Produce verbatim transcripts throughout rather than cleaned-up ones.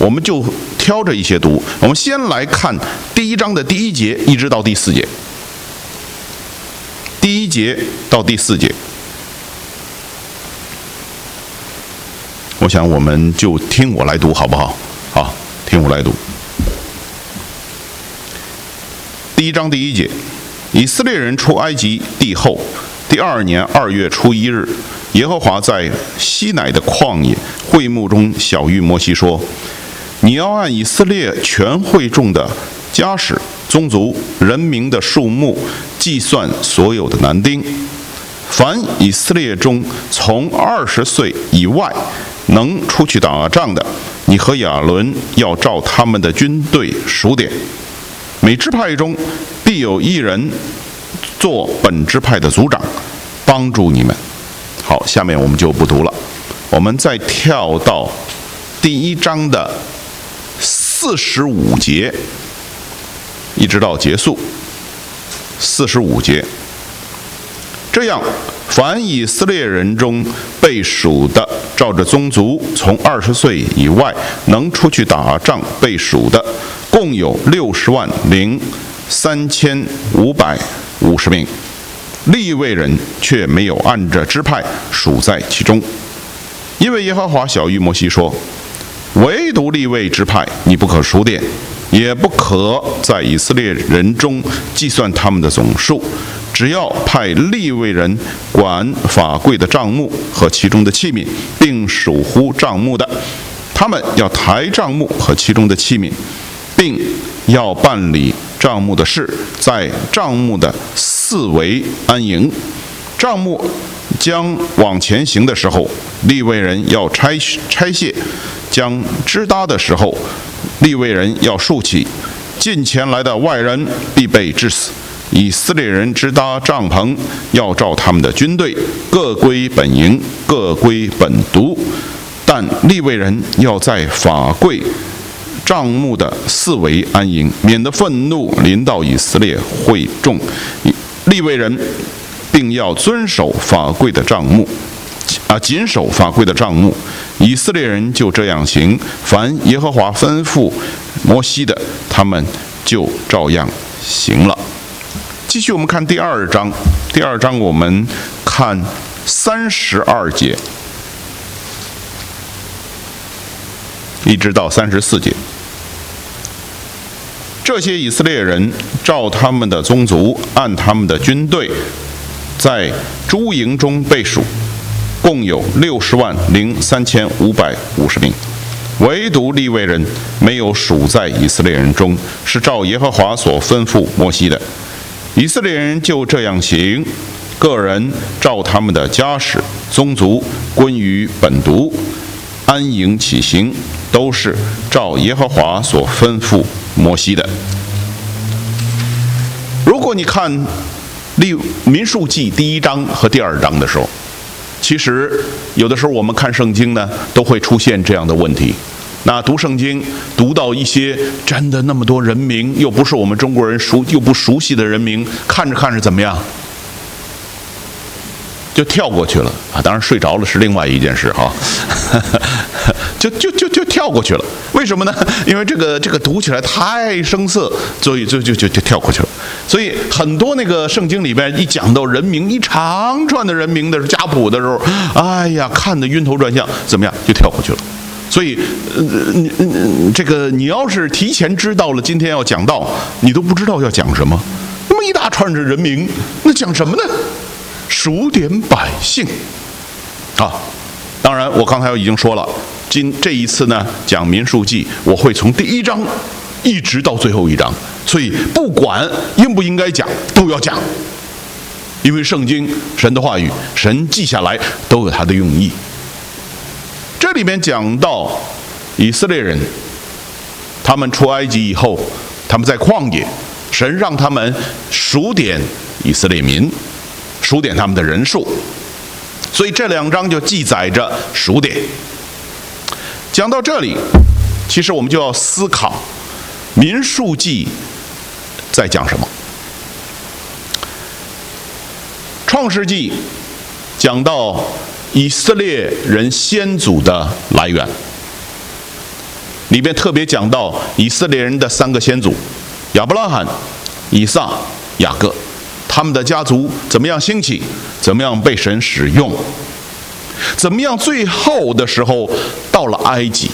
我们就挑着一些读。我们先来看第一章的第一节一直到第四节，第一节到第四节，我想我们就听我来读好不好？好，听我来读。第一章第一节，以色列人出埃及地后，第二年二月初一日，耶和华在西乃的旷野会幕中晓谕摩西说：你要按以色列全会众的家室、宗族、人民的数目计算所有的男丁，凡以色列中从二十岁以外能出去打仗的，你和亚伦要照他们的军队数点。每支派中必有一人做本支派的族长，帮助你们。好，下面我们就不读了，我们再跳到第一章的四十五节，一直到结束。四十五节，这样，凡以色列人中被数的，照着宗族从二十岁以外能出去打仗被数的，共有六十万零三千五百五十名。利未人却没有按着支派数在其中，因为耶和华晓谕摩西说：唯独利未支派你不可数点，也不可在以色列人中计算他们的总数，只要派利未人管法柜的帐幕和其中的器皿，并属乎帐幕的，他们要抬帐幕和其中的器皿，并要办理帐幕的事，在帐幕的四围安营。帐幕将往前行的时候，利未人要拆拆卸；将支搭的时候，利未人要竖起。近前来的外人必被治死。以色列人支搭帐篷，要照他们的军队，各归本营，各归本族。但利未人要在法柜帐幕的四围安营，免得愤怒临到以色列会众。利未人并要遵守法柜的帐幕，啊，谨守法柜的帐幕。以色列人就这样行，凡耶和华吩咐摩西的，他们就照样行了。继续我们看第二章，第二章我们看三十二节，一直到三十四节。这些以色列人照他们的宗族，按他们的军队，在诸营中被数，共有六十万零三千五百五十名。唯独利未人没有数在以色列人中，是照耶和华所吩咐摩西的。以色列人就这样行，个人照他们的家室、宗族归于本族，安营起行，都是照耶和华所吩咐摩西的。如果你看立民数记第一章和第二章的时候，其实有的时候我们看圣经呢，都会出现这样的问题。那读圣经读到一些真的那么多人名，又不是我们中国人熟又不熟悉的人名，看着看着怎么样，就跳过去了啊！当然睡着了是另外一件事哈，就就就就跳过去了。为什么呢？因为这个这个读起来太生涩，所以就就就就跳过去了。所以很多那个圣经里边一讲到人名，一长串的人名的家谱的时候，哎呀，看得晕头转向，怎么样就跳过去了。所以，呃，你这个你要是提前知道了今天要讲到，你都不知道要讲什么。那么一大串的人名，那讲什么呢？数点百姓啊！当然，我刚才已经说了，今这一次呢讲民数记，我会从第一章一直到最后一章，所以不管应不应该讲，都要讲，因为圣经神的话语，神记下来都有它的用意。这里面讲到以色列人，他们出埃及以后，他们在旷野，神让他们数点以色列民，数点他们的人数，所以这两章就记载着数点。讲到这里，其实我们就要思考民数记在讲什么。创世纪讲到以色列人先祖的来源， 里边特别讲到以色列人的三个先祖亚伯拉罕、以撒、雅各，他们的家族怎么样兴起，怎么样被神使用，怎么样最后的时候到了埃及。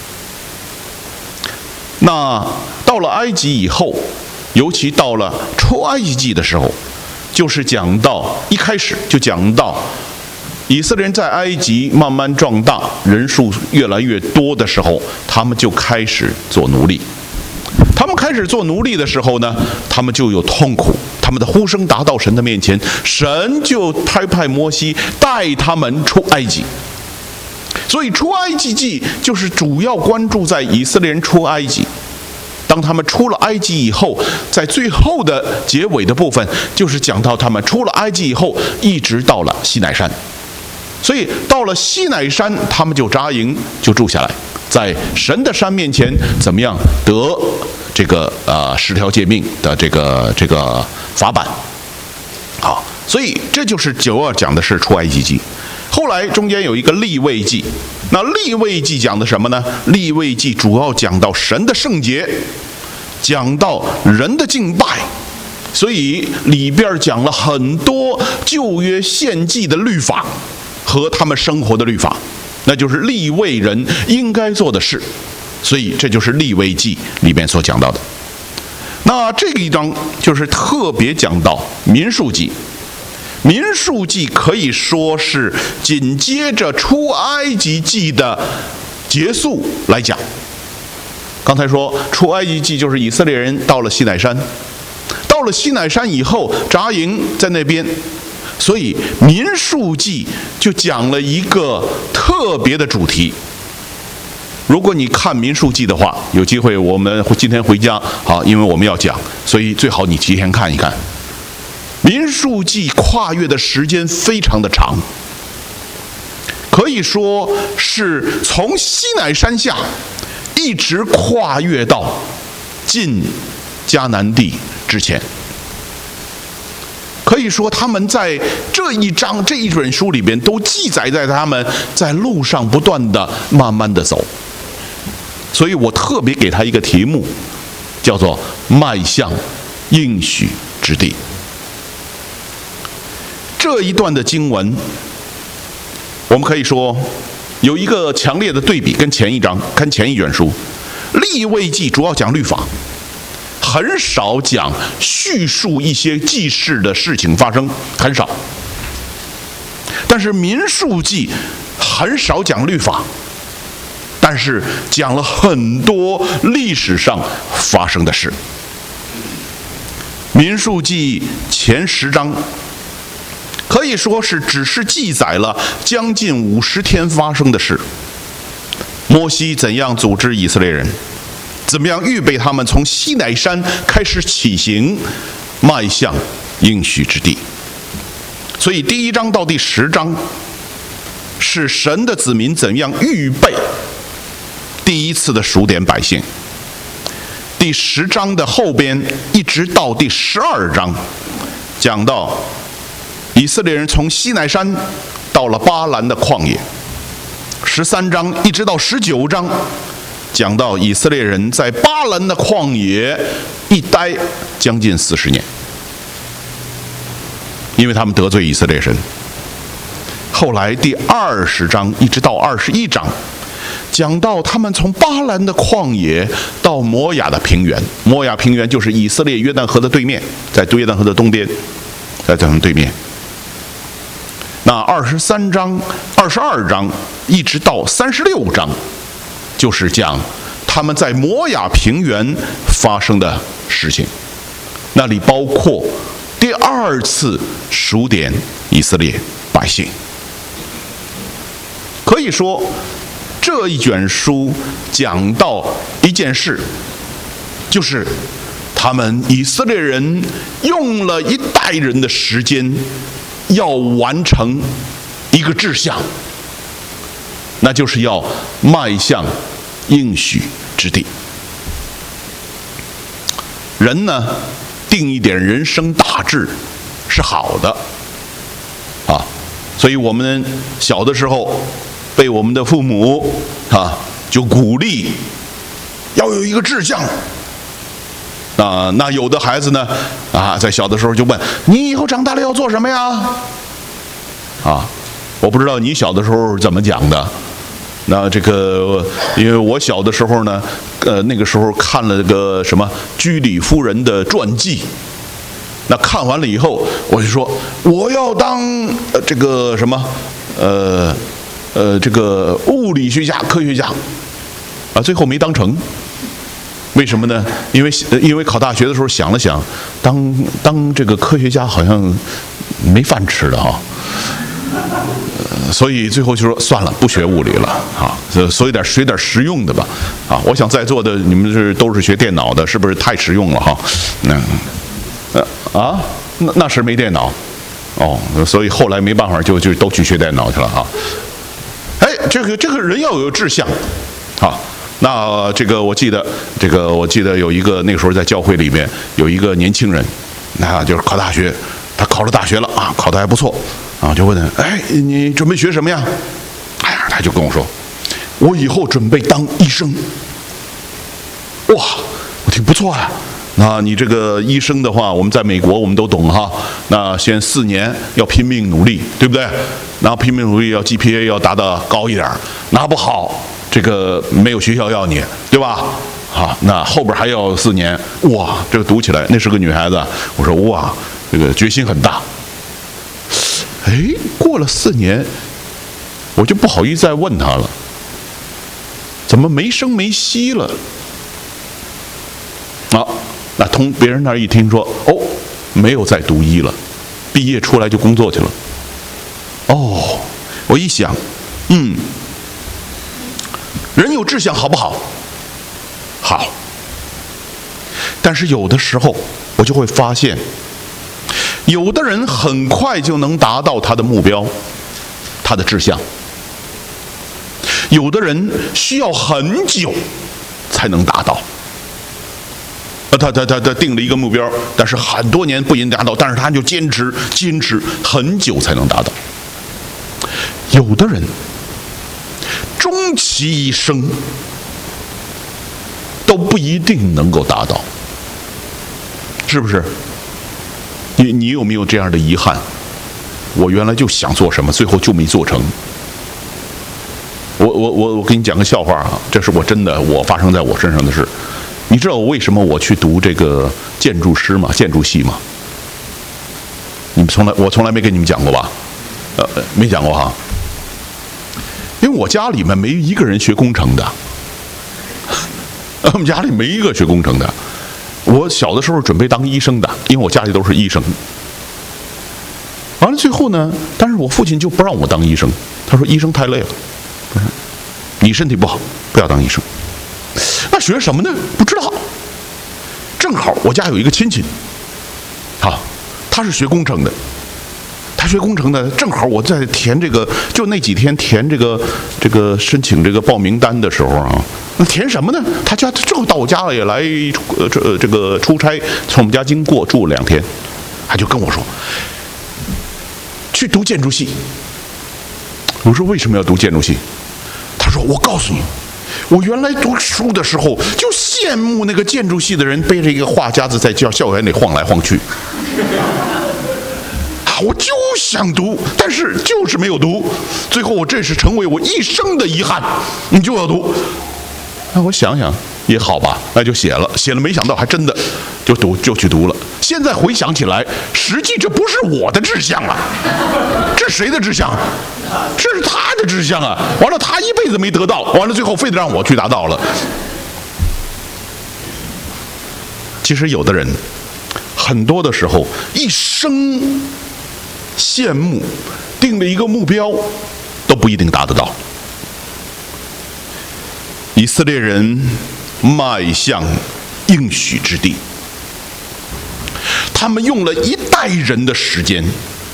那到了埃及以后，尤其到了出埃及记的时候，就是讲到一开始就讲到以色列人在埃及慢慢壮大，人数越来越多的时候，他们就开始做奴隶。他们开始做奴隶的时候呢，他们就有痛苦，他们的呼声达到神的面前，神就差派摩西带他们出埃及。所以出埃及记就是主要关注在以色列人出埃及。当他们出了埃及以后，在最后的结尾的部分，就是讲到他们出了埃及以后，一直到了西乃山。所以到了西乃山，他们就扎营，就住下来，在神的山面前，怎么样得这个呃十条诫命的这个这个法版。好，所以这就是主要讲的是出埃及记。后来中间有一个利未记，那利未记讲的什么呢？利未记主要讲到神的圣洁，讲到人的敬拜，所以里边讲了很多旧约献祭的律法和他们生活的律法，那就是利未人应该做的事。所以这就是利未记里面所讲到的。那这个一章就是特别讲到民数记。民数记可以说是紧接着出埃及记的结束来讲。刚才说出埃及记就是以色列人到了西乃山，到了西乃山以后扎营在那边，所以民数记就讲了一个特别的主题。如果你看民数记的话，有机会我们今天回家，好，因为我们要讲，所以最好你提前看一看。民数记跨越的时间非常的长，可以说是从西乃山下一直跨越到进迦南地之前。可以说他们在这一章这一本书里边都记载在他们在路上不断的慢慢的走。所以我特别给他一个题目，叫做迈向应许之地。这一段的经文，我们可以说有一个强烈的对比，跟前一章跟前一卷书利未记主要讲律法，很少讲叙述一些记事的事情发生，很少。但是民数记很少讲律法，但是讲了很多历史上发生的事。民数记前十章可以说是只是记载了将近五十天发生的事。摩西怎样组织以色列人，怎么样预备他们从西乃山开始起行，迈向应许之地。所以第一章到第十章是神的子民怎样预备第一次的数点百姓。第十章的后边一直到第十二章，讲到以色列人从西乃山到了巴兰的旷野。十三章一直到十九章，讲到以色列人在巴兰的旷野一待将近四十年，因为他们得罪以色列神。后来第二十章一直到二十一章，讲到他们从巴兰的旷野到摩亚的平原。摩亚平原就是以色列约旦河的对面，在约旦河的东边，在他们对面。那二十三章、二十二章一直到三十六章，就是讲他们在摩亚平原发生的事情。那里包括第二次数点以色列百姓。可以说，这一卷书讲到一件事，就是他们以色列人用了一代人的时间，要完成一个志向，那就是要迈向应许之地。人呢，定一点人生大志是好的啊，所以我们小的时候被我们的父母啊就鼓励要有一个志向。啊，那有的孩子呢，啊，在小的时候就问你以后长大了要做什么呀？啊，我不知道你小的时候怎么讲的。那这个，因为我小的时候呢，呃，那个时候看了个什么居里夫人的传记。那看完了以后，我就说我要当、呃、这个什么，呃，呃，这个物理学家、科学家，啊，最后没当成。为什么呢？因为因为考大学的时候想了想，当当这个科学家好像没饭吃的哈、呃，所以最后就说算了，不学物理了啊，所以点学点实用的吧啊！我想在座的你们是都是学电脑的，是不是太实用了哈？那呃啊，那那时没电脑哦，所以后来没办法就就都去学电脑去了哈。哎，这个这个人要有志向啊。那这个我记得，这个我记得有一个那个时候在教会里面有一个年轻人，那就是考大学，他考了大学了啊，考得还不错啊，就问他，哎，你准备学什么呀？哎呀，他就跟我说，我以后准备当医生。哇，我挺不错啊。那你这个医生的话，我们在美国我们都懂哈。那先四年要拼命努力，对不对？然后拼命努力要 G P A 要达到高一点，拿不好。这个没有学校要你，对吧？好，那后边还要四年，哇，这个读起来，那是个女孩子。我说哇，这个决心很大。哎，过了四年，我就不好意思再问她了，怎么没声没息了？啊，那从别人那儿一听说，哦，没有再读医了，毕业出来就工作去了。哦，我一想，嗯。人有志向好不好？好。但是有的时候我就会发现，有的人很快就能达到他的目标，他的志向；有的人需要很久才能达到。他他他他定了一个目标，但是很多年不一定达到，但是他就坚持坚持很久才能达到。有的人终其一生都不一定能够达到，是不是？你你有没有这样的遗憾？我原来就想做什么，最后就没做成。我我我我给你讲个笑话啊，这是我真的我发生在我身上的事。你知道我为什么我去读这个建筑师吗？建筑系吗？你们从来我从来没跟你们讲过吧？呃，没讲过哈。因为我家里面没一个人学工程的，我们家里没一个学工程的。我小的时候准备当医生的，因为我家里都是医生。完了最后呢，但是我父亲就不让我当医生，他说医生太累了，你身体不好，不要当医生。那学什么呢？不知道。正好我家有一个亲戚，啊，他是学工程的。他学工程的，正好我在填这个，就那几天填这个这个申请这个报名单的时候啊，那填什么呢？他家正好到我家了，也来呃这这个出差，从我们家经过住了两天，他就跟我说，去读建筑系。我说为什么要读建筑系？他说我告诉你，我原来读书的时候就羡慕那个建筑系的人背着一个画夹子在校校园里晃来晃去。我就想读，但是就是没有读，最后我这是成为我一生的遗憾。你就要读，那我想想也好吧，那就写了，写了，没想到还真的就读就去读了。现在回想起来，实际这不是我的志向啊，这是谁的志向？这是他的志向啊！完了，他一辈子没得到，完了最后非得让我去达到了。其实有的人，很多的时候一生羡慕定了一个目标都不一定达得到。以色列人迈向应许之地，他们用了一代人的时间，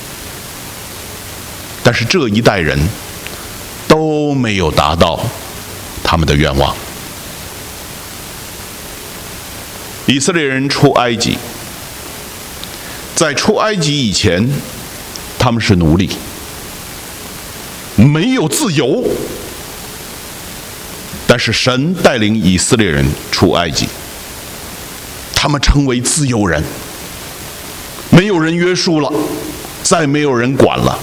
但是这一代人都没有达到他们的愿望。以色列人出埃及，在出埃及以前，他们是奴隶，没有自由。 但是神带领以色列人出埃及，他们成为自由人，没有人约束了，再没有人管了。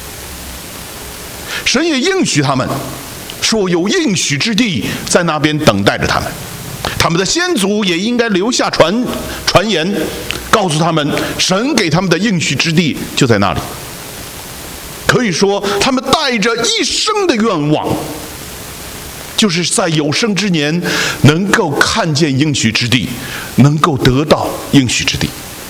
神也应许他们说，有应许之地在那边等待着他们，他们的先祖也应该留下传传言，告诉他们神给他们的应许之地就在那里。可以说他们带着一生的愿望，就是在有生之年能够看见应许之地，能够得到应许之地。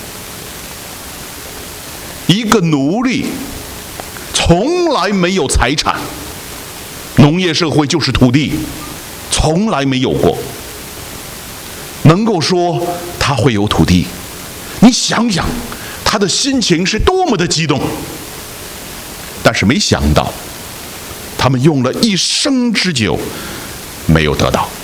一个奴隶从来没有财产，农业社会就是土地，从来没有过。能够说他会有土地，你想想他的心情是多么的激动。但是没想到，他们用了一生之久没有得到。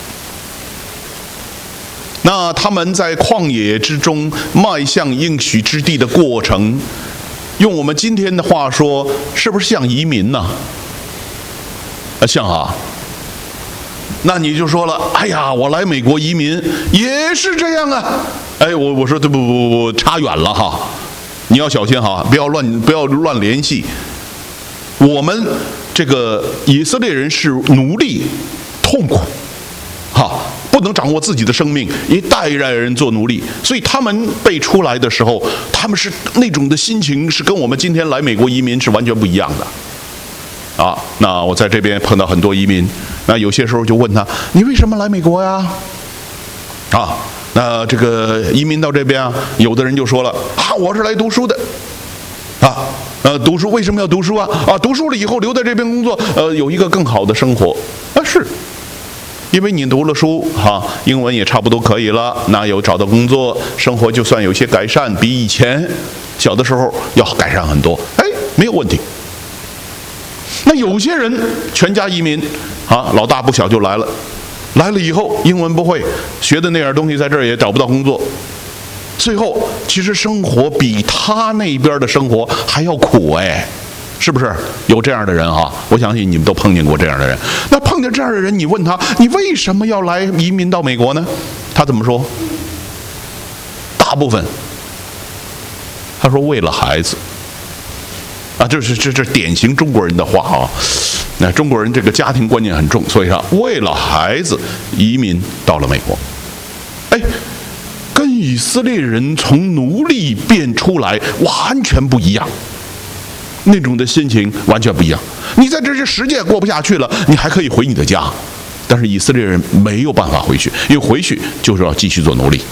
那他们在旷野之中迈向应许之地的过程，用我们今天的话说，是不是像移民呢？啊，像啊。那你就说了，哎呀，我来美国移民也是这样啊。哎，我我说这不不不差远了哈，你要小心哈，不要乱不要乱联系。我们这个以色列人是奴隶，痛苦，哈，不能掌握自己的生命，一代一代人做奴隶，所以他们被出来的时候，他们是那种的心情是跟我们今天来美国移民是完全不一样的。啊，那我在这边碰到很多移民，那有些时候就问他，你为什么来美国呀？啊，那这个移民到这边啊，有的人就说了，啊，我是来读书的，啊。呃，读书为什么要读书啊？啊，读书了以后留在这边工作，呃，有一个更好的生活。啊，是，因为你读了书，哈、啊，英文也差不多可以了，那有找到工作，生活就算有些改善，比以前小的时候要改善很多。哎，没有问题。那有些人全家移民，啊，老大不小就来了，来了以后英文不会，学的那点东西在这儿也找不到工作。最后，其实生活比他那边的生活还要苦哎，是不是？有这样的人啊，我相信你们都碰见过这样的人。那碰见这样的人，你问他，你为什么要来移民到美国呢？他怎么说？大部分，他说为了孩子。啊，这是这这典型中国人的话啊。那中国人这个家庭观念很重，所以说为了孩子移民到了美国。哎。跟以色列人从奴隶变出来完全不一样，那种的心情完全不一样。你在这些世界过不下去了，你还可以回你的家，但是以色列人没有办法回去，因为回去就是要继续做奴隶。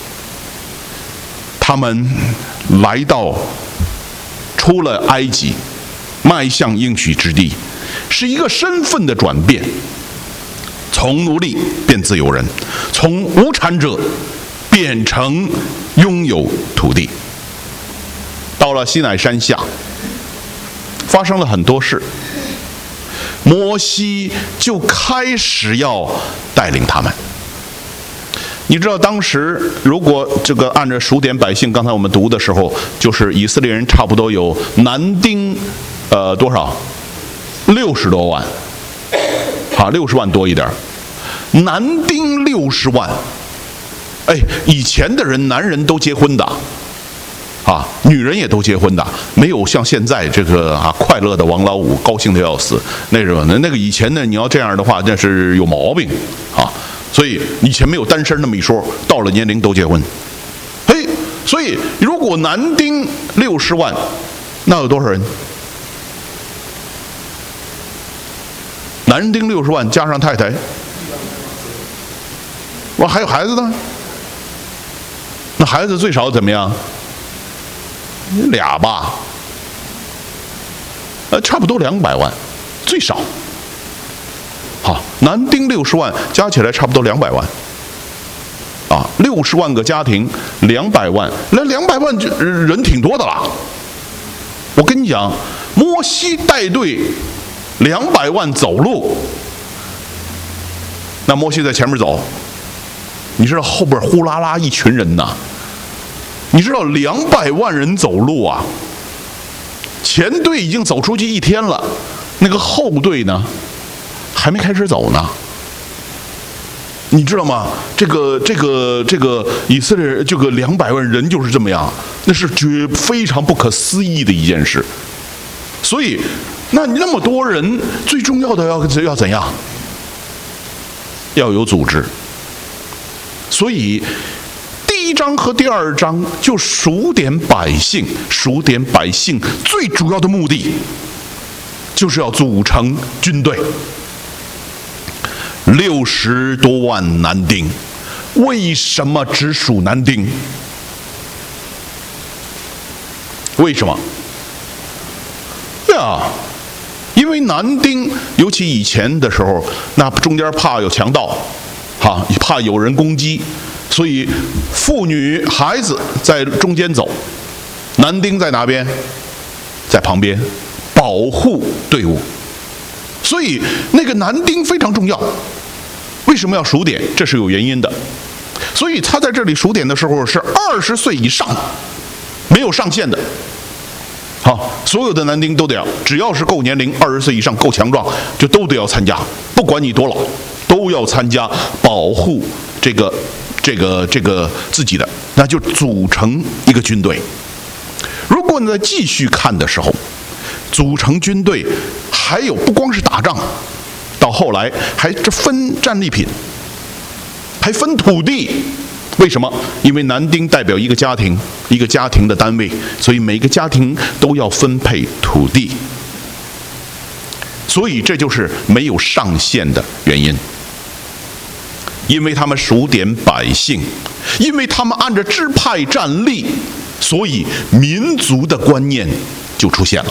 他们来到出了埃及，迈向应许之地，是一个身份的转变，从奴隶变自由人，从无产者变成拥有土地。到了西乃山下，发生了很多事，摩西就开始要带领他们。你知道当时如果这个按照数点百姓，刚才我们读的时候，就是以色列人差不多有男丁呃多少六十多万，啊六十万多一点，男丁六十万。哎，以前的人男人都结婚的，啊，女人也都结婚的，没有像现在这个啊快乐的王老五，高兴的要死那种的。那个以前呢，你要这样的话，那是有毛病啊。所以以前没有单身那么一说，到了年龄都结婚。嘿，所以如果男丁六十万，那有多少人？男丁六十万加上太太，哇，还有孩子呢？那孩子最少怎么样？俩吧，呃，差不多两百万，最少。好，男丁六十万，加起来差不多两百万。啊，六十万个家庭，两百万，那两百万人挺多的了。我跟你讲，摩西带队两百万走路，那摩西在前面走。你知道后边呼啦啦一群人呐，你知道两百万人走路啊，前队已经走出去一天了，那个后队呢还没开始走呢。 你知道吗？这个这个这个以色列人，这个两百万人就是这么样，那是绝非常不可思议的一件事。所以，那你那么多人，最重要的要要怎样？要有组织。所以，第一章和第二章就数点百姓，数点百姓最主要的目的，就是要组成军队。六十多万男丁，为什么只数男丁？为什么？对啊，因为男丁，尤其以前的时候，那中间怕有强盗，哈，怕有人攻击，所以妇女孩子在中间走，男丁在哪边？在旁边保护队伍。所以那个男丁非常重要。为什么要数点？这是有原因的。所以他在这里数点的时候是二十岁以上，没有上限的。好，所有的男丁都得要，只要是够年龄，二十岁以上够强壮，就都得要参加，不管你多老，都要参加保护这个这个这个自己的，那就组成一个军队。如果你再继续看的时候，组成军队还有不光是打仗。到后来还这分战利品，还分土地。为什么？因为男丁代表一个家庭，一个家庭的单位，所以每个家庭都要分配土地。所以这就是没有上限的原因。因为他们数点百姓，因为他们按着支派站立，所以民族的观念就出现了。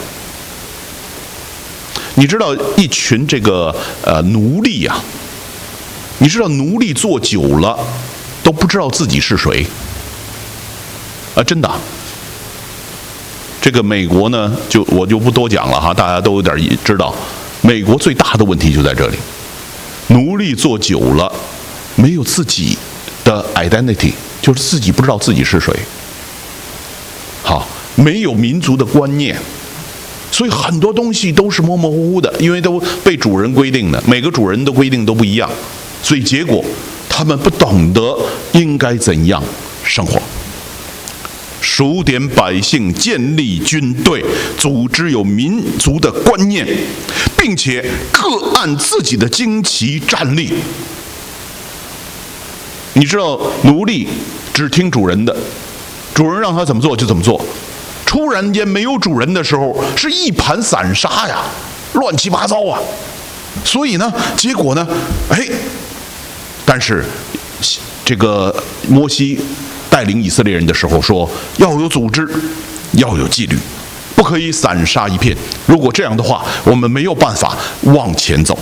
你知道一群这个呃奴隶呀、啊，你知道奴隶做久了都不知道自己是谁啊，真的。这个美国呢，就我就不多讲了哈，大家都有点知道。美国最大的问题就在这里，奴隶做久了没有自己的 identity， 就是自己不知道自己是谁。好，没有民族的观念。所以很多东西都是模模糊糊的，因为都被主人规定的，每个主人的规定都不一样，所以结果他们不懂得应该怎样生活。数点百姓，建立军队，组织有民族的观念，并且各按自己的旌旗站立。你知道奴隶只听主人的，主人让他怎么做就怎么做。突然间没有主人的时候，是一盘散沙呀，乱七八糟啊。所以呢，结果呢，哎，但是这个摩西带领以色列人的时候说，要有组织，要有纪律，不可以散沙一片。如果这样的话，我们没有办法往前走。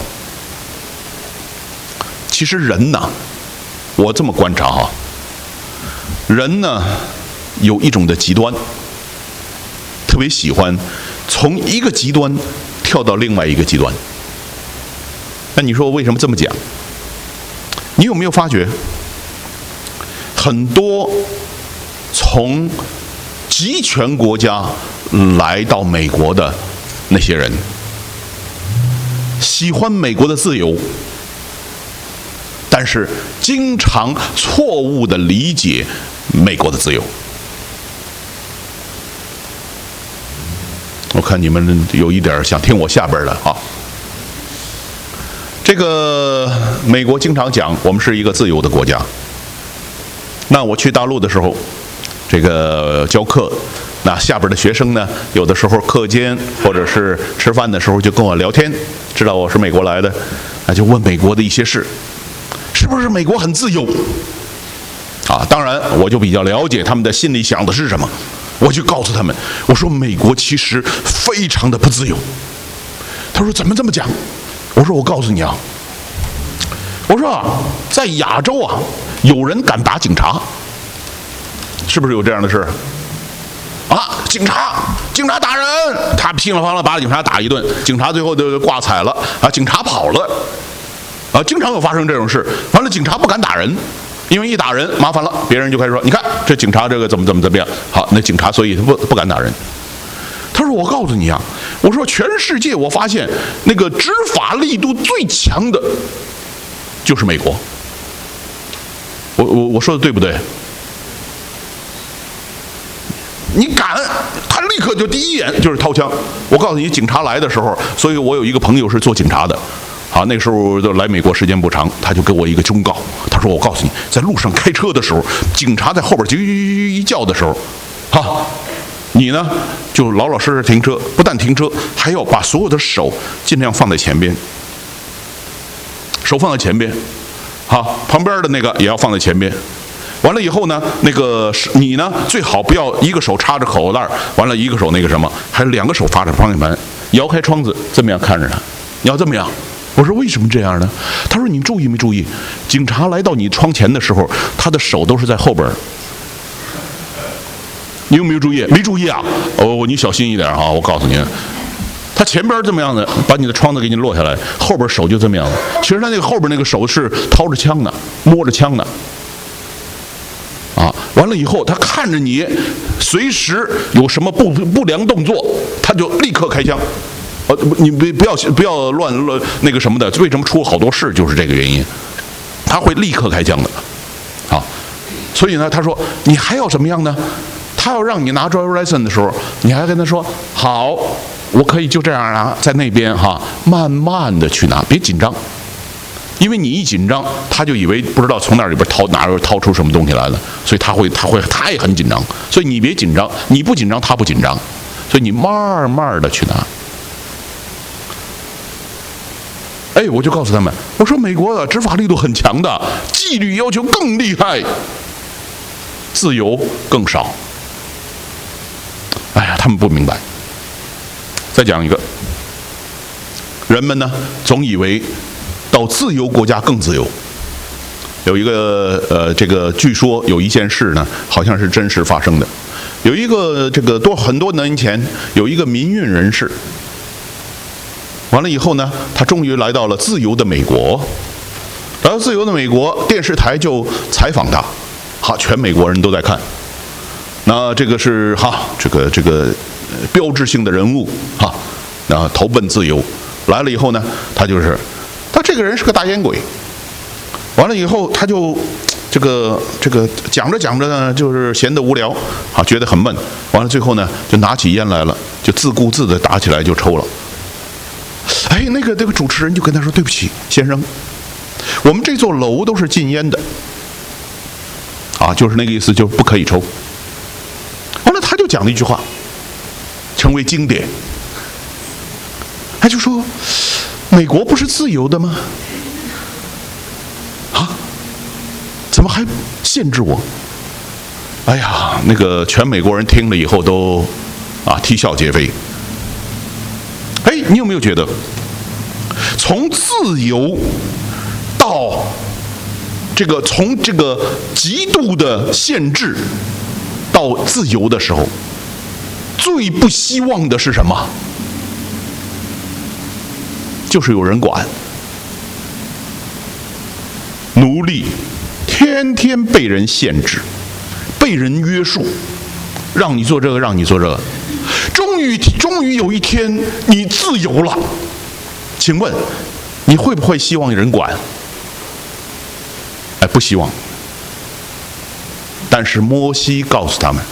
其实人呢，我这么观察哈，人呢有一种的极端。特别喜欢从一个极端跳到另外一个极端。那你说为什么这么讲？你有没有发觉，很多从极权国家来到美国的那些人，喜欢美国的自由，但是经常错误地理解美国的自由。我看你们有一点想听我下边的啊。这个美国经常讲我们是一个自由的国家。那我去大陆的时候，这个教课，那下边的学生呢，有的时候课间或者是吃饭的时候就跟我聊天，知道我是美国来的，那就问美国的一些事，是不是美国很自由？啊，当然我就比较了解他们的心里想的是什么。我就告诉他们，我说美国其实非常的不自由。他说怎么这么讲？我说我告诉你啊，我说啊，在亚洲啊，有人敢打警察，是不是有这样的事？啊，警察，警察打人，他噼里啪啦把警察打一顿，警察最后就挂彩了啊，警察跑了，啊，经常有发生这种事。完了，警察不敢打人。因为一打人麻烦了，别人就开始说，你看这警察这个怎么怎么怎么样。好，那警察所以他不不敢打人。他说我告诉你啊，我说全世界我发现那个执法力度最强的就是美国。 我我我说的对不对？你敢，他立刻就第一眼就是掏枪。我告诉你，警察来的时候，所以我有一个朋友是做警察的，啊，那个时候就来美国时间不长，他就给我一个忠告，他说：“我告诉你，在路上开车的时候，警察在后边叽一叫的时候，哈，你呢就老老实实停车，不但停车，还要把所有的手尽量放在前边，手放在前边，好，旁边的那个也要放在前边。”完了以后呢，那个你呢最好不要一个手插着口袋，完了一个手那个什么，还两个手发着方向盘，摇开窗子这么样看着他，你要这么样。我说为什么这样呢？他说你注意没注意，警察来到你窗前的时候，他的手都是在后边。你有没有注意？没注意啊？哦，你小心一点啊！我告诉你，他前边这么样的，把你的窗子给你落下来，后边手就这么样的。其实他那个后边那个手是掏着枪呢，摸着枪呢。啊，完了以后，他看着你，随时有什么不不良动作，他就立刻开枪。呃，你不不要不要乱乱那个什么的，为什么出好多事就是这个原因，他会立刻开枪的。啊，所以呢，他说你还要怎么样呢？他要让你拿 driver license 的时候，你还跟他说好，我可以就这样拿，在那边哈，慢慢的去拿，别紧张。因为你一紧张，他就以为不知道从那里边掏哪又掏出什么东西来了，所以他会他会他也很紧张，所以你别紧张，你不紧张他不紧张，所以你慢慢的去拿。哎，我就告诉他们，我说美国的执法力度很强的，纪律要求更厉害，自由更少。哎呀，他们不明白。再讲一个，人们呢总以为到自由国家更自由。有一个呃，这个据说有一件事呢，好像是真实发生的。有一个这个多很多年前，有一个民运人士，完了以后呢，他终于来到了自由的美国。来到自由的美国，电视台就采访他，哈，全美国人都在看。那这个是哈，这个这个标志性的人物哈，那投奔自由来了以后呢，他就是。他这个人是个大烟鬼，完了以后他就这个这个讲着讲着呢，就是闲得无聊啊，觉得很闷，完了最后呢就拿起烟来了，就自顾自的打起来就抽了。哎，那个那个主持人就跟他说：“对不起，先生，我们这座楼都是禁烟的，啊，就是那个意思，就不可以抽。”完了他就讲了一句话，成为经典，他就说。美国不是自由的吗？啊，怎么还限制我？哎呀，那个全美国人听了以后都啊啼笑皆非。哎，你有没有觉得，从自由到这个从这个极度的限制到自由的时候，最不希望的是什么？就是有人管，奴隶天天被人限制，被人约束，让你做这个，让你做这个。终于，终于有一天你自由了，请问你会不会希望有人管？哎，不希望。但是摩西告诉他们，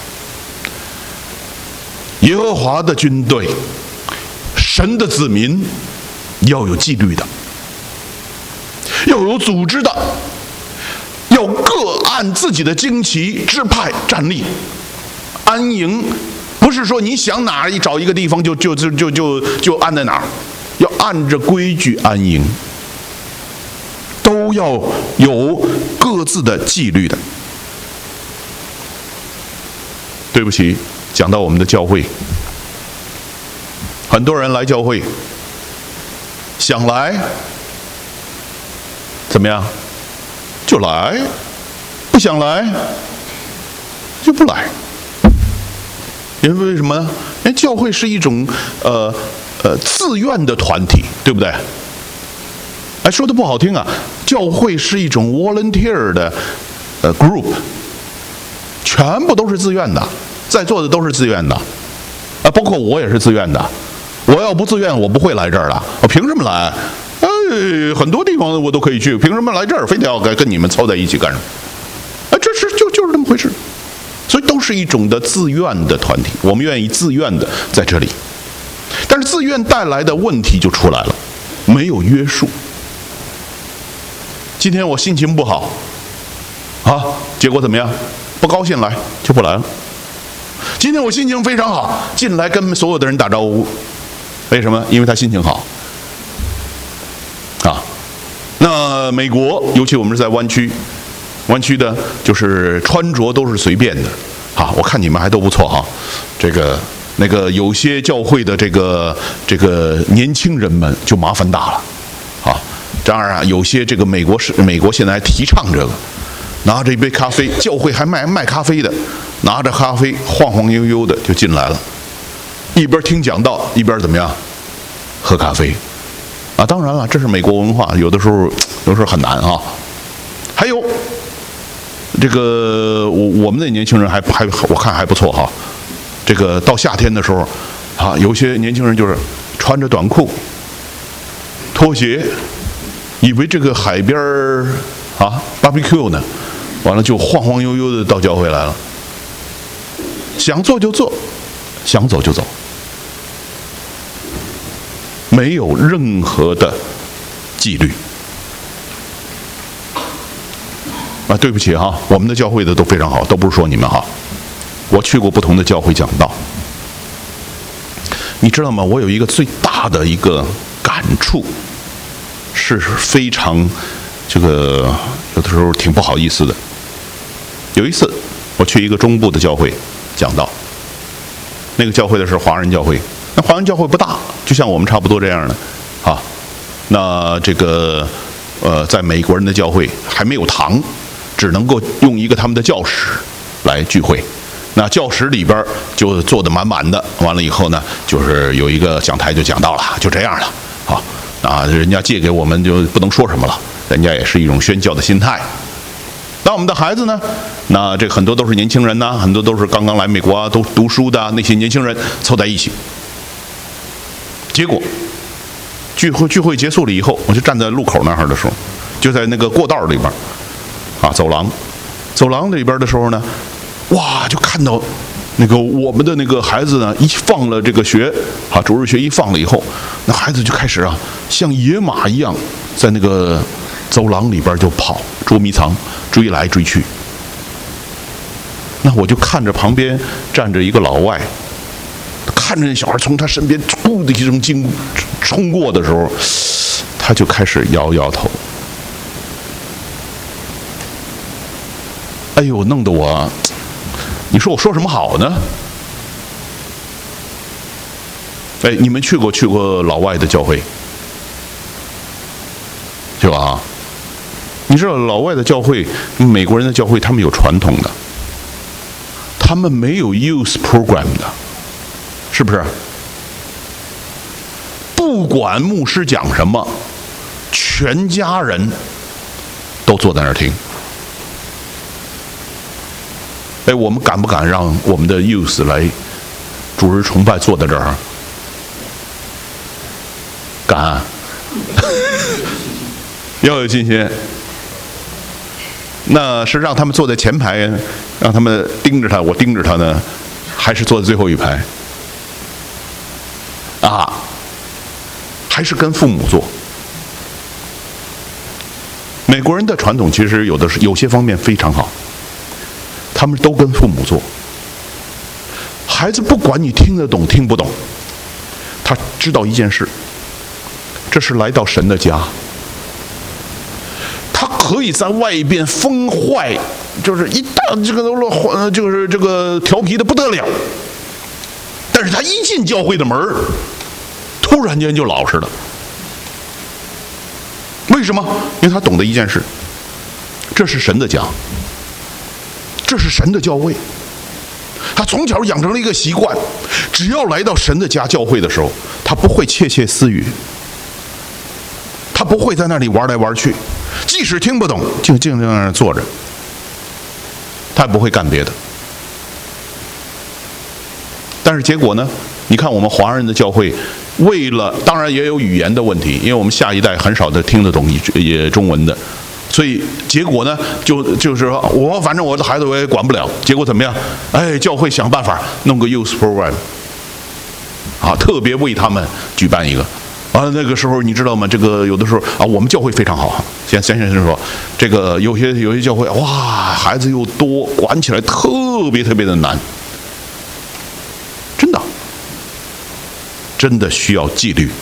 耶和华的军队，神的子民。要有纪律的，要有组织的，要各按自己的旌旗支派站立安营，不是说你想哪一找一个地方就就就就就就安在哪儿，要按着规矩安营，都要有各自的纪律的。对不起，讲到我们的教会，很多人来教会。想来怎么样就来，不想来就不来。因为为什么呢？因为教会是一种呃呃自愿的团体，对不对？哎，说的不好听啊，教会是一种 volunteer 的呃 group， 全部都是自愿的，在座的都是自愿的，啊，包括我也是自愿的。我要不自愿，我不会来这儿的。我凭什么来？哎，很多地方我都可以去，凭什么来这儿？非得要跟跟你们凑在一起干什么？ 啊，这是就就是这么回事。所以都是一种的自愿的团体，我们愿意自愿的在这里。但是自愿带来的问题就出来了，没有约束。今天我心情不好，啊，结果怎么样？不高兴来就不来了。今天我心情非常好，进来跟所有的人打招呼，为什么？因为他心情好。啊，那美国，尤其我们是在湾区。湾区的，就是穿着都是随便的，啊，我看你们还都不错哈。这个那个有些教会的这个这个年轻人们就麻烦大了，啊，当然啊，有些这个美国是美国现在还提倡这个，拿着一杯咖啡，教会还卖卖咖啡的，拿着咖啡晃晃悠悠的就进来了，一边听讲道一边怎么样，喝咖啡，啊，当然了，这是美国文化，有的时候有时候很难啊。还有。这个我我们的年轻人还还我看还不错哈，这个到夏天的时候，啊，有些年轻人就是穿着短裤、拖鞋，以为这个海边儿啊 barbecue 呢，完了就晃晃悠悠的到教会来了，想做就做，想走就走，没有任何的纪律。啊，对不起哈，我们的教会的都非常好，都不是说你们哈。我去过不同的教会讲道，你知道吗？我有一个最大的一个感触，是非常这个有的时候挺不好意思的。有一次我去一个中部的教会讲道，那个教会的是华人教会，那华人教会不大，就像我们差不多这样的啊。那这个呃，在美国人的教会还没有堂。只能够用一个他们的教室来聚会，那教室里边就坐得满满的，完了以后呢，就是有一个讲台就讲到了，就这样了，啊，啊，人家借给我们就不能说什么了，人家也是一种宣教的心态。那我们的孩子呢？那这很多都是年轻人呐，很多都是刚刚来美国啊，都读书的那些年轻人凑在一起，结果聚会聚会结束了以后，我就站在路口那儿的时候，就在那个过道里边。啊，走廊，走廊里边的时候呢，哇，就看到那个我们的那个孩子呢，一放了这个学，啊，主日学一放了以后，那孩子就开始啊，像野马一样，在那个走廊里边就跑，捉迷藏，追来追去。那我就看着旁边站着一个老外，看着那小孩从他身边突的一声经冲过的时候，他就开始摇摇头。哎呦，弄得我，你说我说什么好呢？哎，你们去过去过老外的教会，是吧？你知道老外的教会，美国人的教会，他们有传统的，他们没有 youth program 的，是不是？不管牧师讲什么，全家人都坐在那儿听。哎，我们敢不敢让我们的 youth 来主日崇拜坐在这儿？敢，要有信心。那是让他们坐在前排，让他们盯着他，我盯着他呢，还是坐在最后一排？啊，还是跟父母坐？美国人的传统其实有的是有些方面非常好。他们都跟父母做，孩子不管你听得懂听不懂，他知道一件事，这是来到神的家，他可以在外边疯坏，就是一大这个都就是这个调皮的不得了，但是他一进教会的门，突然间就老实了。为什么？因为他懂得一件事，这是神的家。这是神的教会，他从小养成了一个习惯，只要来到神的家教会的时候，他不会窃窃私语，他不会在那里玩来玩去，即使听不懂，就静静在那儿坐着，他也不会干别的。但是结果呢？你看我们华人的教会，为了当然也有语言的问题，因为我们下一代很少的听得懂也中文的， 所以结果呢，就就是说我反正我的孩子我也管不了，结果怎么样？哎，教会想办法弄个 youth program， 啊，特别为他们举办一个。啊，那个时候你知道吗？这个有的时候啊，我们教会非常好。先先先说，这个有些有些教会哇，孩子又多，管起来特别特别的难，真的，真的需要纪律。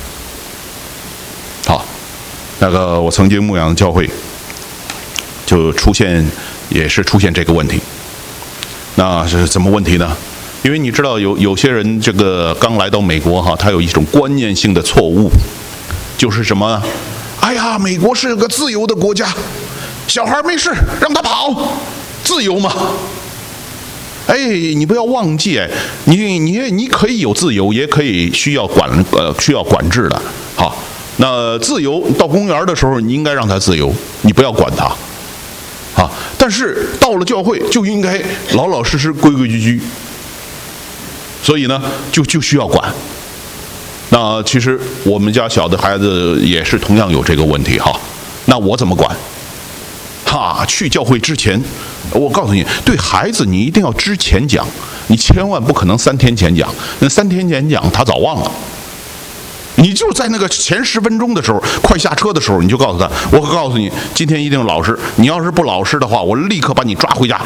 好，那个我曾经牧养的教会，就出现也是出现这个问题。那是什么问题呢？因为你知道有有些人这个刚来到美国哈，他有一种观念性的错误，就是什么呢？哎呀，美国是个自由的国家，小孩没事让他跑，自由嘛。哎，你不要忘记，哎，你你你可以有自由，也可以需要管呃需要管制的。好，那自由到公园的时候，你应该让他自由，你不要管他。啊，但是到了教会就应该老老实实、规规矩矩。所以呢，就就需要管。那其实我们家小的孩子也是同样有这个问题哈。那我怎么管？哈，去教会之前，我告诉你，对孩子你一定要之前讲，你千万不可能三天前讲，那三天前讲他早忘了。你就在那个前十分钟的时候，快下车的时候，你就告诉他，我告诉你，今天一定老实，你要是不老实的话，我立刻把你抓回家。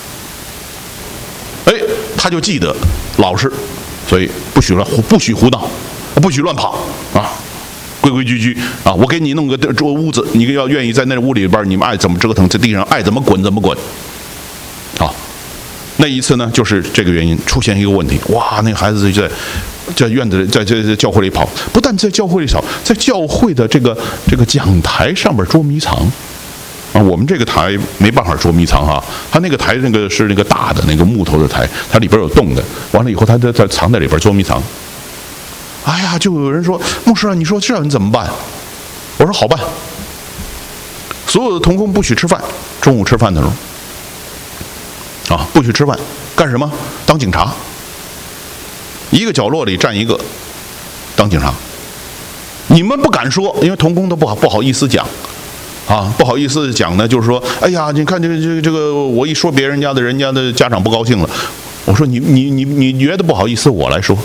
哎，他就记得老实，所以不许乱不许胡闹，不许乱跑啊，规规矩矩啊。我给你弄个桌屋子，你要愿意在那屋里边，你们爱怎么折腾，在地上爱怎么滚怎么滚。好，那一次呢，就是这个原因出现一个问题，哇，那个孩子就在在院子里，在在在教会里跑，不但在教会里跑，在教会的这个这个讲台上边捉迷藏。啊，我们这个台没办法捉迷藏哈，它那个台那个是那个大的那个木头的台，它里边有洞的，完了以后它在在藏在里边捉迷藏。哎呀，就有人说牧师啊，你说这样你怎么办？我说好办，所有的同工不许吃饭，中午吃饭的时候啊，不许吃饭，干什么？当警察，一个角落里站一个，当警察。你们不敢说，因为同工都不好不好意思讲。啊，不好意思讲呢，就是说，哎呀，你看这个这个这个，我一说别人家的，人家的家长不高兴了。我说你你你你觉得不好意思，我来说。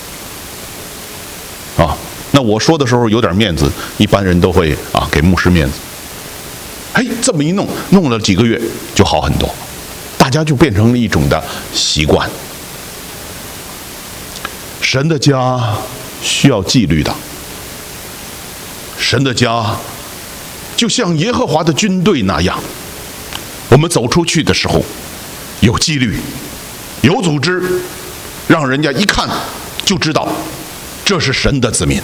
啊，那我说的时候有点面子，一般人都会啊给牧师面子。哎，这么一弄，弄了几个月就好很多，大家就变成了一种的习惯。神的家需要纪律的，神的家。就像耶和华的军队那样，我们走出去的时候，有纪律，有组织，让人家一看就知道这是神的子民。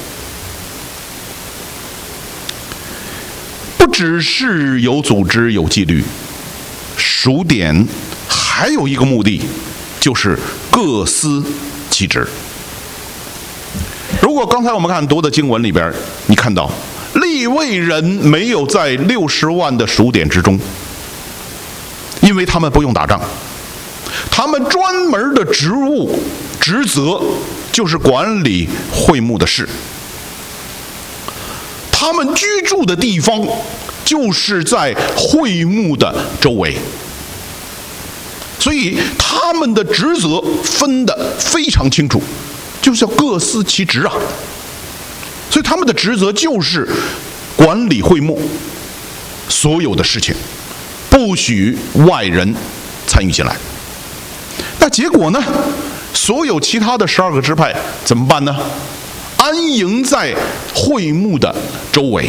不只是有组织有纪律，数点还有一个目的，就是各司其职。如果刚才我们看读的经文里边，你看到利未人没有在六十万的数点之中，因为他们不用打仗，他们专门的职务职责就是管理会幕的事，他们居住的地方就是在会幕的周围，所以他们的职责分得非常清楚，就是要各司其职啊。所以他们的职责就是管理会幕所有的事情，不许外人参与进来。那结果呢？所有其他的十二个支派怎么办呢？安营在会幕的周围。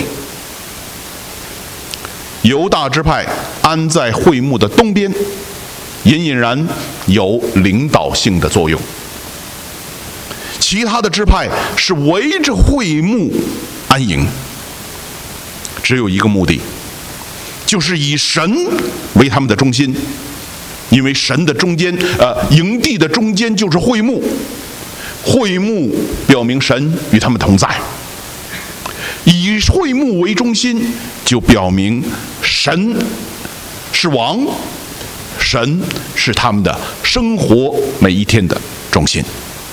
犹大支派安在会幕的东边，隐隐然有领导性的作用。其他的支派是围着会幕安营，只有一个目的，就是以神为他们的中心，因为神的中间，呃，营地的中间就是会幕，会幕表明神与他们同在，以会幕为中心，就表明神是王，神是他们的生活每一天的中心。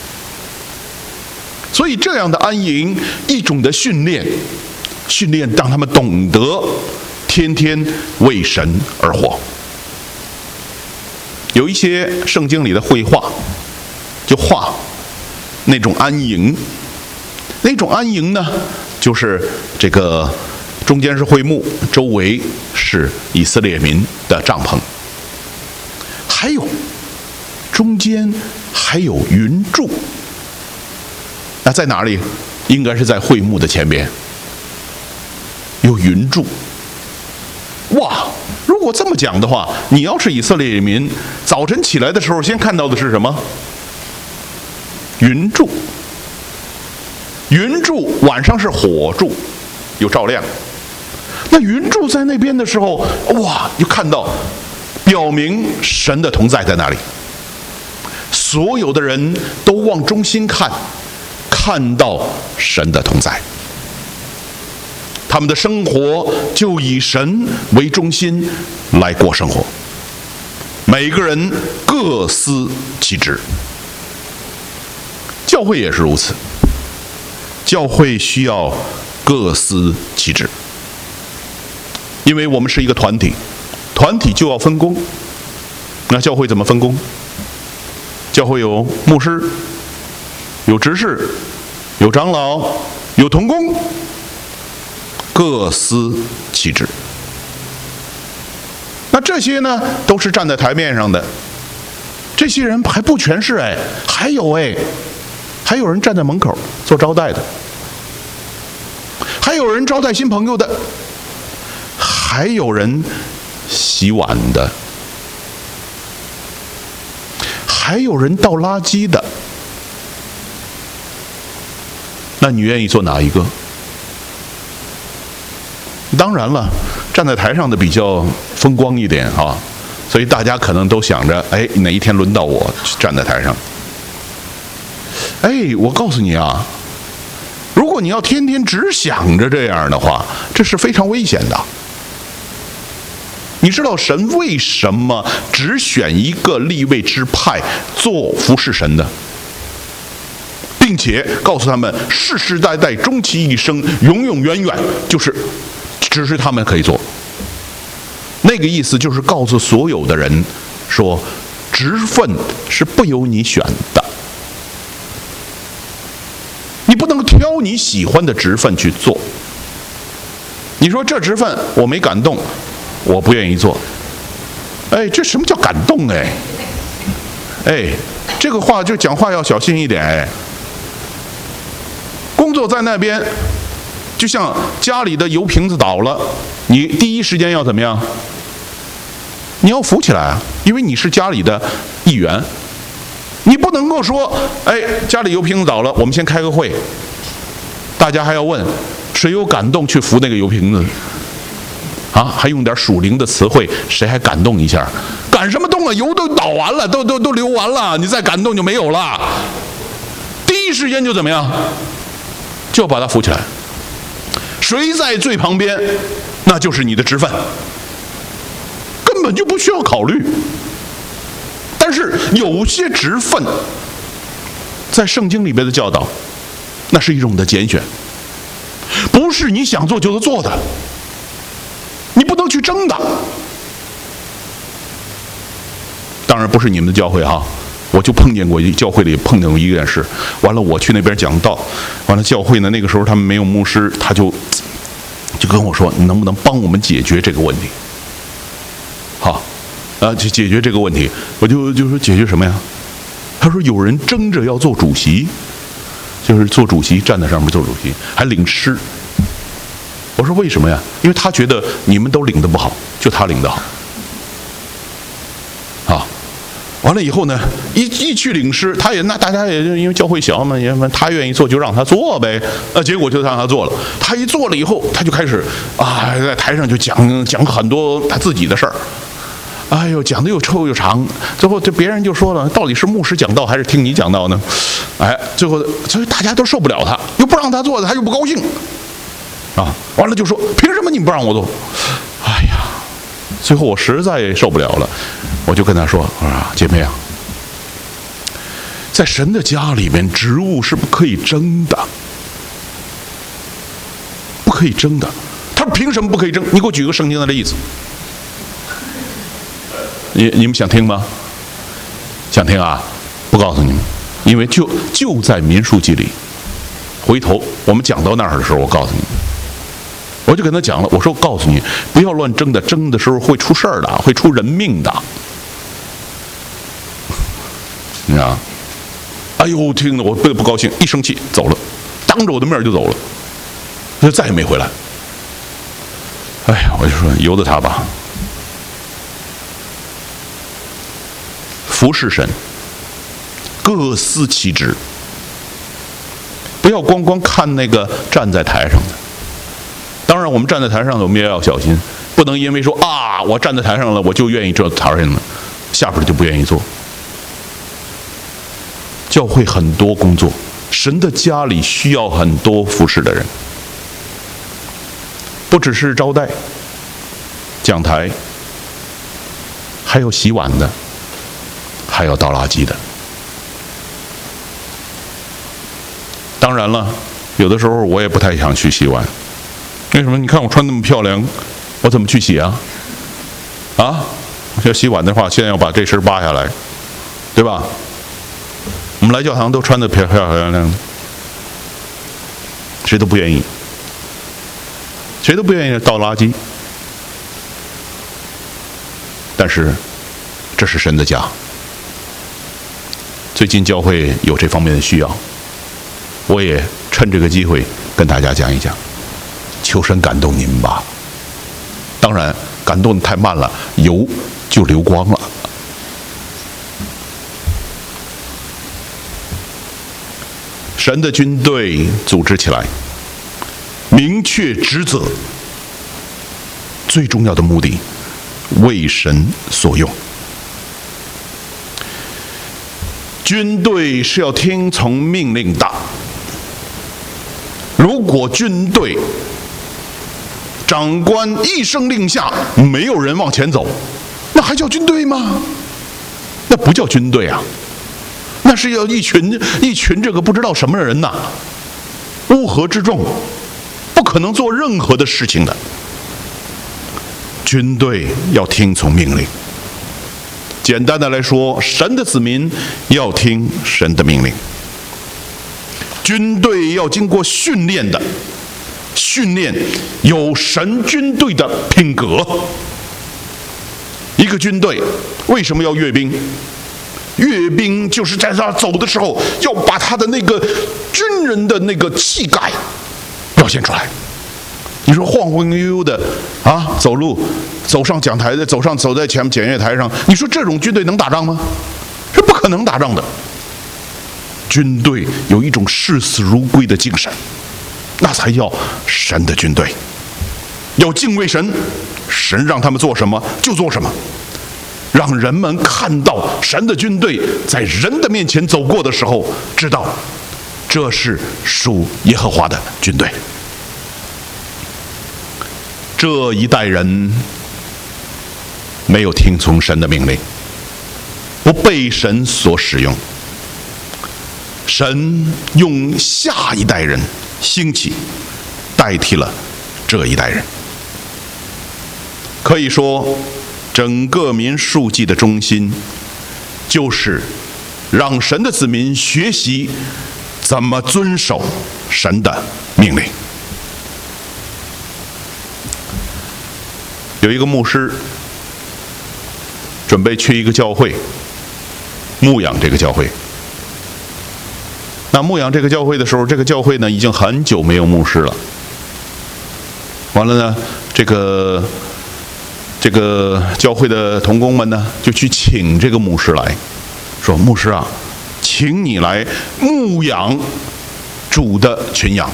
所以这样的安营，一种的训练，训练让他们懂得天天为神而活。有一些圣经里的绘画，就画那种安营，那种安营呢，就是这个中间是会幕，周围是以色列民的帐篷，还有中间还有云柱。那在哪里？应该是在会幕的前边有云柱。哇，如果这么讲的话，你要是以色列民，早晨起来的时候先看到的是什么？云柱。云柱晚上是火柱，有照亮。那云柱在那边的时候，哇，就看到表明神的同在在那里。所有的人都往中心看，看到神的同在，他们的生活就以神为中心来过生活，每个人各司其职。教会也是如此，教会需要各司其职，因为我们是一个团体，团体就要分工。那教会怎么分工？教会有牧师，有执事，有长老，有同工，各司其职。那这些呢，都是站在台面上的，这些人还不全是哎，还有哎，还有人站在门口做招待的，还有人招待新朋友的，还有人洗碗的，还有人倒垃圾的。那你愿意做哪一个？当然了，站在台上的比较风光一点啊，所以大家可能都想着，哎，哪一天轮到我站在台上？哎，我告诉你啊，如果你要天天只想着这样的话，这是非常危险的。你知道神为什么只选一个利未支派做服侍神的，并且告诉他们世世代代终其一生永永远远就是只是他们可以做？那个意思就是告诉所有的人说，职分是不由你选的，你不能挑你喜欢的职分去做。你说这职分我没感动，我不愿意做。哎，这什么叫感动？哎，哎，这个话就讲话要小心一点。哎，工作在那边，就像家里的油瓶子倒了，你第一时间要怎么样？你要扶起来啊，因为你是家里的一员。你不能够说，哎，家里油瓶子倒了，我们先开个会，大家还要问谁有感动去扶那个油瓶子啊？还用点属灵的词汇，谁还感动一下？感什么动啊？油都倒完了，都都都流完了，你再感动就没有了。第一时间就怎么样？就把它扶起来。谁在最旁边，那就是你的职分，根本就不需要考虑。但是有些职分，在圣经里面的教导，那是一种的拣选，不是你想做就能做的，你不能去争的。当然不是你们的教会哈，我就碰见过，教会里碰见过一件事，完了我去那边讲道，完了教会呢那个时候他们没有牧师，他就就跟我说，你能不能帮我们解决这个问题？好，啊，去解决这个问题，我就就说解决什么呀？他说有人争着要做主席，就是做主席站在上面做主席，还领诗。我说为什么呀？因为他觉得你们都领得不好，就他领得好。啊，完了以后呢，一一去领诗，他也那大家也就因为教会小嘛，也他愿意做就让他做呗。呃，结果就让他做了。他一做了以后，他就开始啊，在台上就讲讲很多他自己的事儿。哎呦，讲的又臭又长，最后这别人就说了，到底是牧师讲道还是听你讲道呢？哎，最后所以大家都受不了他，又不让他做的，他又不高兴，啊，完了就说凭什么你不让我做？哎呀，最后我实在受不了了，我就跟他说啊，姐妹啊，在神的家里面，职务是不可以争的，不可以争的。他说凭什么不可以争？你给我举个圣经的例子。你你们想听吗？想听啊？不告诉你们，因为就就在民数记里。回头我们讲到那儿的时候，我告诉你们，我就跟他讲了，我说我告诉你，不要乱争的，争的时候会出事儿的，会出人命的。你知道？哎呦，听得我不不高兴，一生气走了，当着我的面就走了，就再也没回来。哎呀，我就说由得他吧。服侍神，各司其职，不要光光看那个站在台上的。当然，我们站在台上的，我们也要小心，不能因为说啊，我站在台上了，我就愿意这台上了，下边就不愿意做。教会很多工作，神的家里需要很多服侍的人，不只是招待、讲台，还有洗碗的，还有倒垃圾的。当然了，有的时候我也不太想去洗碗，为什么？你看我穿那么漂亮，我怎么去洗啊？啊，要洗碗的话，现在要把这身扒下来，对吧？我们来教堂都穿得漂漂亮亮的，谁都不愿意，谁都不愿意倒垃圾。但是，这是神的家。最近教会有这方面的需要，我也趁这个机会跟大家讲一讲，求神感动你们吧。当然，感动得太慢了，油就流光了。神的军队组织起来，明确职责，最重要的目的，为神所用。军队是要听从命令的。如果军队长官一声令下，没有人往前走，那还叫军队吗？那不叫军队啊，那是要一群一群这个不知道什么人呐，乌合之众，不可能做任何的事情的。军队要听从命令。简单的来说，神的子民要听神的命令。军队要经过训练的，训练有神军队的品格。一个军队为什么要阅兵？阅兵就是在那走的时候，要把他的那个军人的那个气概表现出来。你说晃晃悠悠的啊，走路走上讲台的，走上走在前检阅台上，你说这种军队能打仗吗？是不可能打仗的。军队有一种视死如归的精神，那才叫神的军队。要敬畏神，神让他们做什么就做什么，让人们看到神的军队在人的面前走过的时候，知道这是属耶和华的军队。这一代人没有听从神的命令，不被神所使用，神用下一代人兴起，代替了这一代人。可以说，整个民数记的中心，就是让神的子民学习怎么遵守神的命令。有一个牧师准备去一个教会牧养这个教会。那牧养这个教会的时候，这个教会呢已经很久没有牧师了。完了呢，这个这个教会的同工们呢就去请这个牧师来，说：“牧师啊，请你来牧养主的群羊。”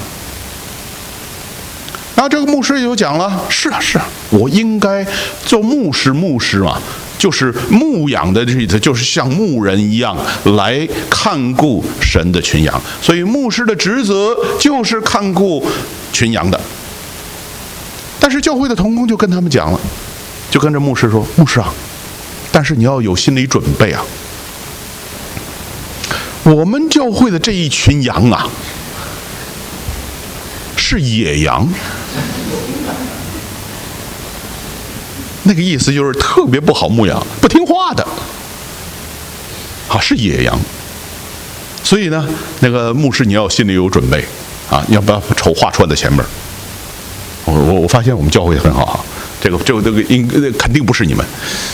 那这个牧师也就讲了：“是啊，是啊，我应该做牧师，牧师嘛，就是牧养的意思，就是像牧人一样来看顾神的群羊。所以牧师的职责就是看顾群羊的。”但是教会的同工就跟他们讲了，就跟着牧师说：“牧师啊，但是你要有心理准备啊，我们教会的这一群羊啊，是野羊。 那个意思就是特别不好牧养，不听话的，啊，是野羊。所以呢，那个牧师你要心里有准备啊，你要不要丑话穿在前面。我我我发现我们教会很好哈，这个这个这个应肯定不是你们。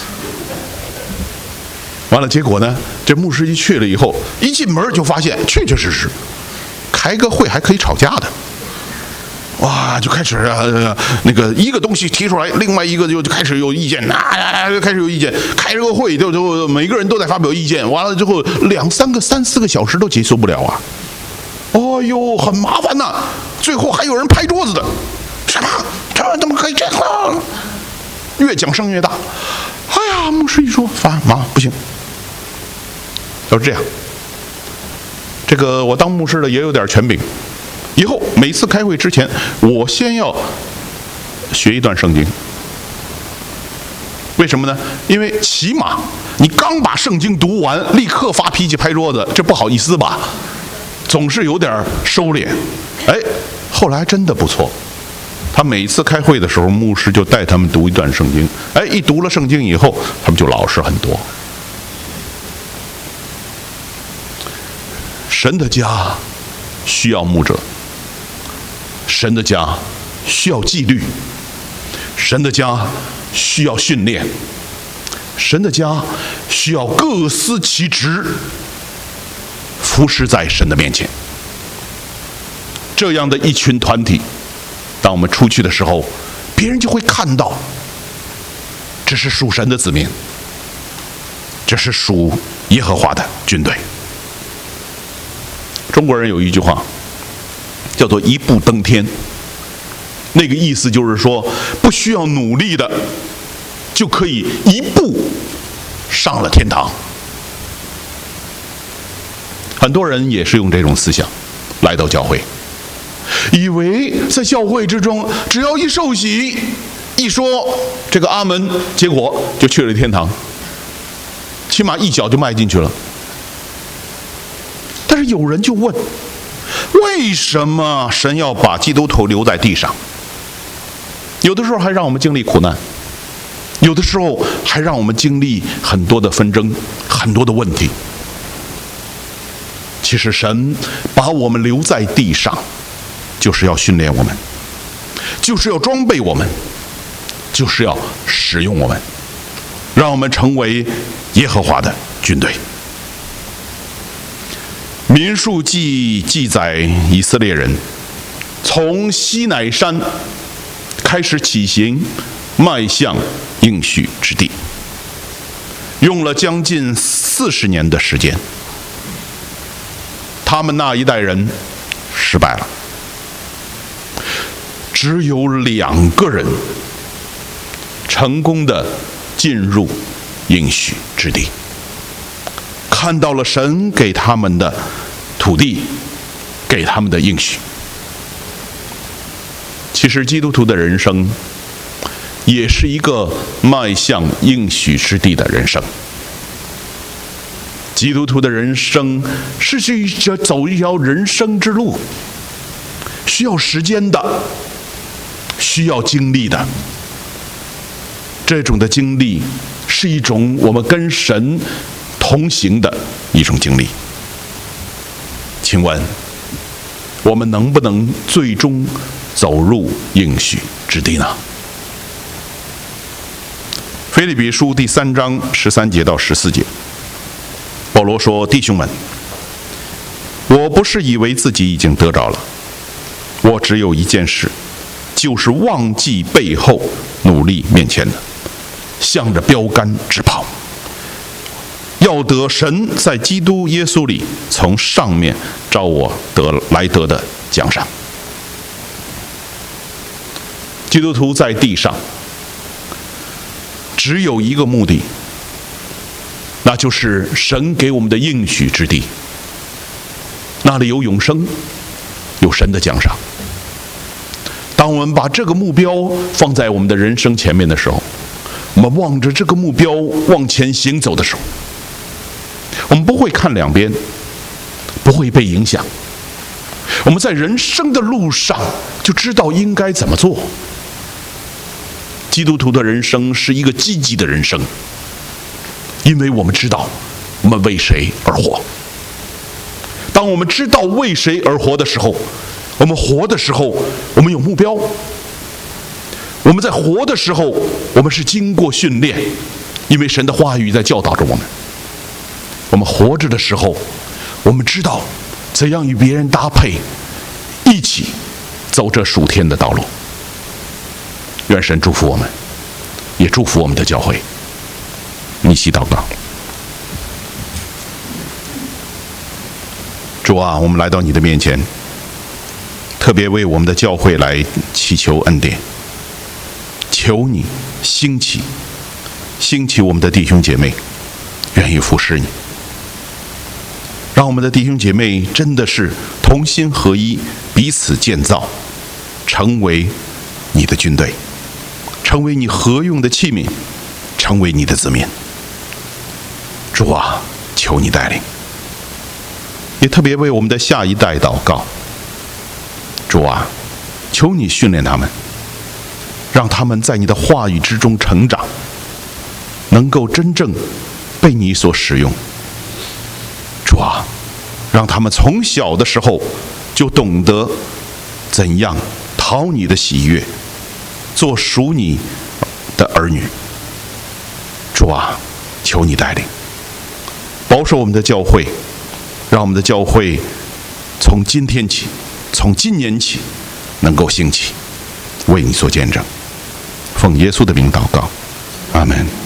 完了，结果呢，这牧师一去了以后，一进门就发现确确实实开个会还可以吵架的。哇，就开始啊，那个一个东西提出来，另外一个就就开始有意见，啊，就开始有意见，开这个会就就每个人都在发表意见，完了之后两三个、三四个小时都结束不了啊！哦呦，很麻烦呐、啊。最后还有人拍桌子的，什么？这怎么可以这样？越讲声越大。哎呀，牧师一说，烦妈不行，要是这样，这个我当牧师的也有点权柄。以后每次开会之前，我先要学一段圣经。为什么呢？因为起码你刚把圣经读完，立刻发脾气拍桌子，这不好意思吧？总是有点收敛。哎，后来真的不错。他每次开会的时候，牧师就带他们读一段圣经。哎，一读了圣经以后，他们就老实很多。神的家需要牧者。神的家需要纪律，神的家需要训练，神的家需要各司其职，服侍在神的面前。这样的一群团体，当我们出去的时候，别人就会看到，这是属神的子民，这是属耶和华的军队。中国人有一句话叫做一步登天，那个意思就是说，不需要努力的，就可以一步上了天堂。很多人也是用这种思想来到教会，以为在教会之中，只要一受洗，一说这个阿门，结果就去了天堂，起码一脚就迈进去了。但是有人就问，为什么神要把基督徒留在地上？有的时候还让我们经历苦难，有的时候还让我们经历很多的纷争，很多的问题。其实神把我们留在地上，就是要训练我们，就是要装备我们，就是要使用我们，让我们成为耶和华的军队。民数记记载以色列人从西乃山开始起行，迈向应许之地，用了将近四十年的时间。他们那一代人失败了，只有两个人成功的进入应许之地，看到了神给他们的土地，给他们的应许。其实基督徒的人生也是一个迈向应许之地的人生。基督徒的人生是去走一条人生之路，需要时间的，需要经历的。这种的经历是一种我们跟神同行的一种经历。请问我们能不能最终走入应许之地呢？腓立比书第三章十三节到十四节，保罗说：弟兄们，我不是以为自己已经得着了，我只有一件事，就是忘记背后，努力面前的，向着标杆直跑，要得神在基督耶稣里从上面召我得来得的奖赏。基督徒在地上只有一个目的，那就是神给我们的应许之地，那里有永生，有神的奖赏。当我们把这个目标放在我们的人生前面的时候，我们望着这个目标往前行走的时候，我们不会看两边，不会被影响。我们在人生的路上就知道应该怎么做。 基督徒的人生是一个积极的人生，因为我们知道我们为谁而活。当我们知道为谁而活的时候，我们活的时候，我们有目标。我们在活的时候，我们是经过训练，因为神的话语在教导着我们。我们活着的时候，我们知道怎样与别人搭配，一起走这属天的道路。愿神祝福我们，也祝福我们的教会。一起祷告。主啊，我们来到你的面前，特别为我们的教会来祈求恩典，求你兴起兴起我们的弟兄姐妹，愿意服侍你，让我们的弟兄姐妹真的是同心合一，彼此建造，成为你的军队，成为你合用的器皿，成为你的子民。主啊，求你带领，也特别为我们的下一代祷告。主啊，求你训练他们，让他们在你的话语之中成长，能够真正被你所使用。主啊，让他们从小的时候就懂得怎样讨你的喜悦，做属你的儿女。主啊，求你带领，保守我们的教会，让我们的教会从今天起，从今年起能够兴起，为你所见证。奉耶稣的名祷告，阿们。